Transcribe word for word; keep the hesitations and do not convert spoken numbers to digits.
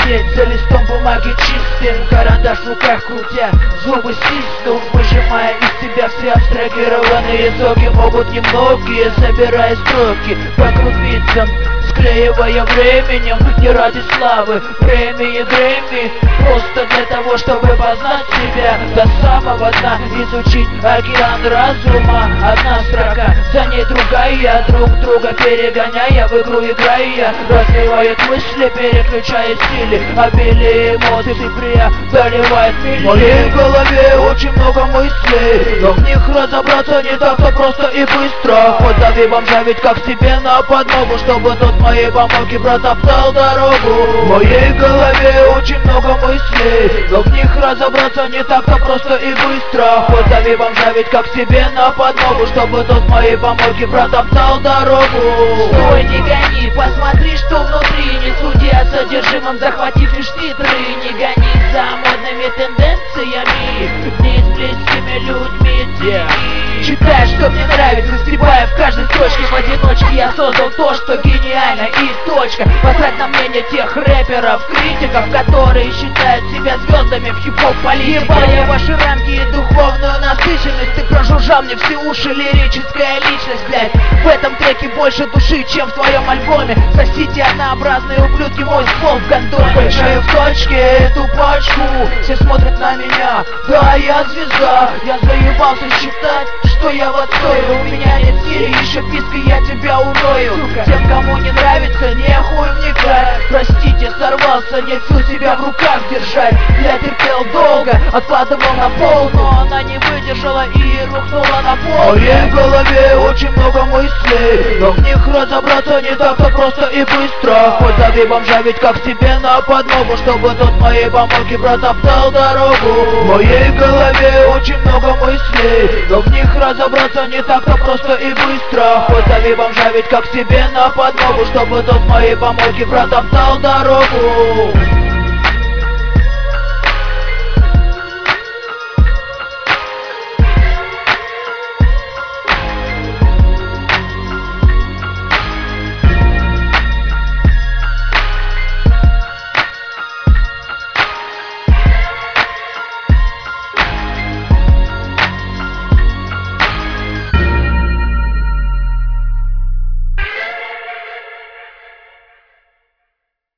сидеть за листом бумаги чистым, карандаш в руках крутя, зубы стиснув, выжимая из себя все абстрагированные соки. Могут немногие, собирая строки по крупицам, склеивая временем, не ради славы, премии, Грэмми, просто для того, чтобы познать себя до самого дна, изучить океан разума. Одна строка, за ней другая, друг друга перегоняя, в игру играя, развивает мысли, переключая стили, обилие эмоций преодолевает мили. В моей голове очень много мыслей, но в них разобраться не так-то просто и быстро. Позови бомжа ведь как себе на подмогу, чтобы тот моей помоги протоптал дорогу. В моей голове очень много мыслей, но в них разобраться не так-то просто и быстро. Позови бомжа ведь как себе на подмогу, чтобы тот моей помоги протоптал дорогу. Стой, не гони, посмотри, что внутри. Не суди о содержимом, захватив лишь титры. Не гонись за модными тенденциями, не с близкими людьми yeah. Читай, что мне нравится, стебая в каждой строчке. В одиночке я создал то, что гениально, и точка. Посрать на мнение тех рэперов, критиков, которые считают себя звездами в хип-хоп политике. Ебали ваши рамки и духовную насыщенность. Ты прожужжал мне все уши, лирическая личность, блядь. В этом треке больше души, чем в твоем альбоме. Сосите однообразные ублюдки, мой ствол в гондоне. Кончаю в точке эту пачку, все смотрят на меня, да я звезда. Я заебался считать, что я в отстое. У меня нет сири, еще пиской я тебя урою. Сука. Тем, кому не нравится, не хуй вникать. Простите, сорвался, нет сил себя в руках держать. Я терпел долго, откладывал на пол, но она не выдержала и рухнула на пол. В моей голове очень много мыслей, но в них разобраться не так-то просто и быстро. Позови бомжа ведь как себе на подмогу, чтобы тот моей помоги протоптал дорогу. В моей голове очень много мыслей, но в них разобраться не так-то просто и быстро. Позови бомжа ведь как себе на подмогу, чтобы тот моей помоги протоптал дорогу.